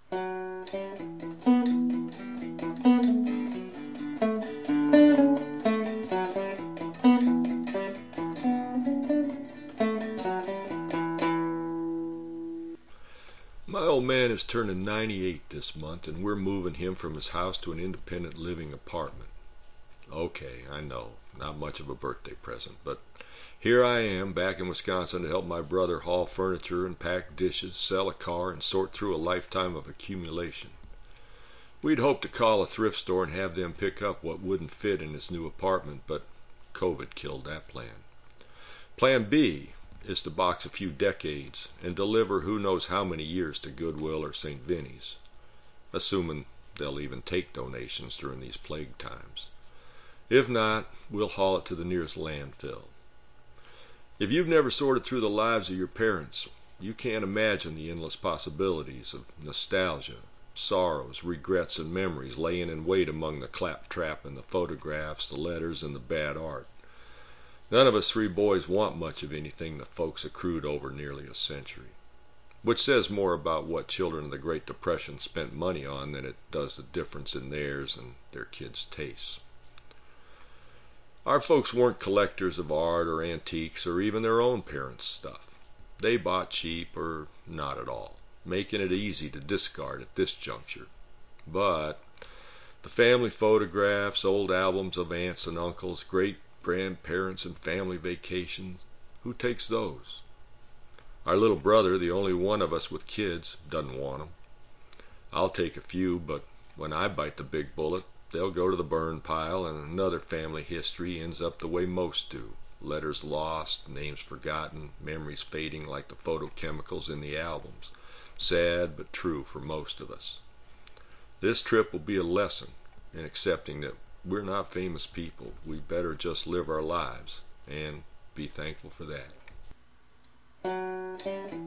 My old man is turning 98 this month, and we're moving him from his house to an independent living apartment. Okay, I know, not much of a birthday present, but here I am back in Wisconsin to help my brother haul furniture and pack dishes, sell a car, and sort through a lifetime of accumulation. We'd hoped to call a thrift store and have them pick up what wouldn't fit in his new apartment, but COVID killed that plan. Plan B is to box a few decades and deliver who knows how many years to Goodwill or St. Vinny's, assuming they'll even take donations during these plague times. If not, we'll haul it to the nearest landfill. If you've never sorted through the lives of your parents, you can't imagine the endless possibilities of nostalgia, sorrows, regrets, and memories laying in wait among the claptrap and the photographs, the letters, and the bad art. None of us three boys want much of anything the folks accrued over nearly a century, which says more about what children of the Great Depression spent money on than it does the difference in theirs and their kids' tastes. Our folks weren't collectors of art or antiques or even their own parents' stuff. They bought cheap or not at all, making it easy to discard at this juncture. But the family photographs, old albums of aunts and uncles, great grandparents, and family vacations, who takes those? Our little brother, the only one of us with kids, doesn't want them. I'll take a few, but when I bite the big bullet, they'll go to the burn pile, and another family history ends up the way most do. Letters lost, names forgotten, memories fading like the photochemicals in the albums. Sad but true for most of us. This trip will be a lesson in accepting that we're not famous people. We better just live our lives and be thankful for that.